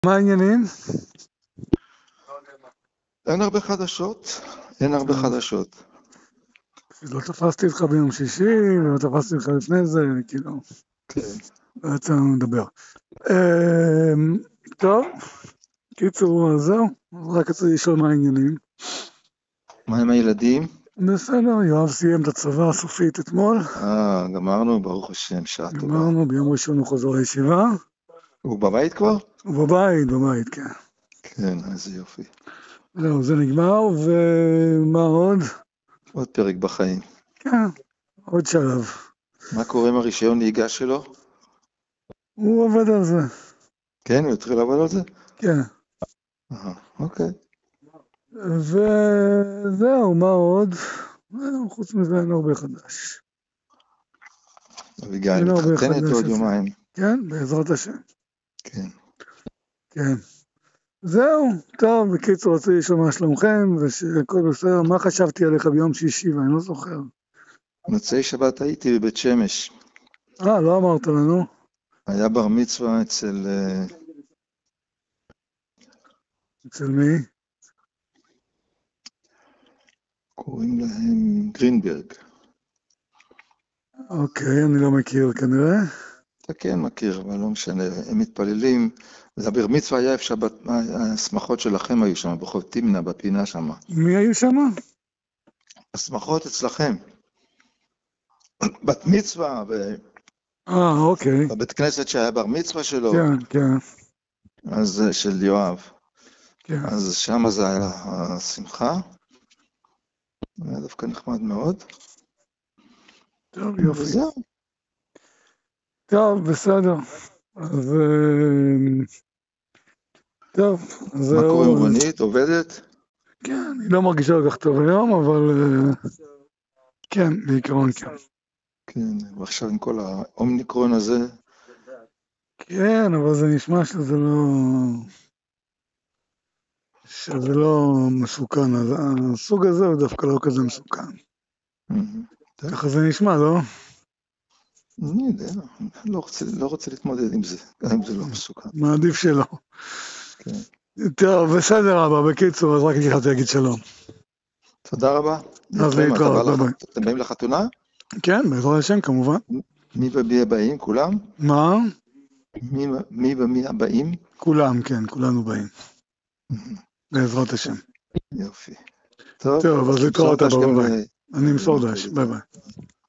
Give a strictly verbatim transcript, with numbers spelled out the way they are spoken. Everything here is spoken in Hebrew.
מה העניינים? אין הרבה חדשות, אין הרבה חדשות. לא תפסתי אותך ביום שישי, ולא תפסתי אותך לפני זה, כאילו, כן. לא יצא לנו לדבר. טוב, קיצור, זהו, רק רציתי לשאול מה העניינים. מה עם הילדים? בסדר, יואב סיים את הצבא הסופית אתמול. אה, גמרנו, ברוך השם, שעה טובה. גמרנו, ביום ראשון הוא חוזר לישיבה. הוא בבית כבר? הוא בבית, בבית, כן. כן, איזה יופי. זהו, זה נגמר, ומה עוד? עוד פרק בחיים. כן, עוד שלב. מה קורה עם הרישיון נהיגה שלו? הוא עובד על זה. כן, הוא התחיל לעבוד על זה? כן. אה, אוקיי. וזהו, מה עוד? חוץ מזה אין הרבה חדש. אביגיל מתחתנת עוד יומיים. כן, בעזרת השם. כן. כן. זהו, טוב, בקיצור, רציתי לשאול מה שלומכם, ושכל בסדר, מה חשבתי עליך ביום שישי, ואני לא זוכר. מוצאי שבת הייתי בבית שמש. אה, לא אמרת לנו. היה בר מצווה אצל... אצל מי? קוראים להם גרינברג. אוקיי, אני לא מכיר כנראה. אתה כן מכיר, אבל לא משנה, הם מתפללים, והבר מצווה היה איפה שהשמחות שלכם היו שם, ברחוב תמנה, בפינה שם. מי היו שם? השמחות אצלכם. בת מצווה, אה, אוקיי. בבית כנסת שהיה בר מצווה שלו. כן, כן. אז של יואב. כן. אז שם זה היה השמחה. היה דווקא נחמד מאוד. טוב, יופי. וזהו. טוב, בסדר. אז... טוב, אז... מה קורה עם רונית? עובדת? כן, היא לא מרגישה כל כך טוב היום, אבל... כן, בעיקרון כן. כן, ועכשיו עם כל האומניקרון הזה. כן, אבל זה נשמע שזה לא... שזה לא מסוכן, אז הסוג הזה הוא דווקא לא כזה מסוכן. ככה זה נשמע, לא? אני יודע, לא רוצה, לא רוצה להתמודד עם זה, גם אם זה לא מסוכן. מעדיף שלא. כן. טוב, בסדר אבא, בקיצור, אז רק התחלתי להגיד שלום. תודה רבה. אז להתראות, ביי ביי. אתם באים לחתונה? כן, בעזרת השם כמובן. מי ומי הבאים? כולם? מה? מי ומי הבאים? כולם, כן, כולנו באים. בעזרת השם. יופי. טוב, טוב, אז להתראות אבא, ביי ביי. אני אמסור דש, ביי ביי.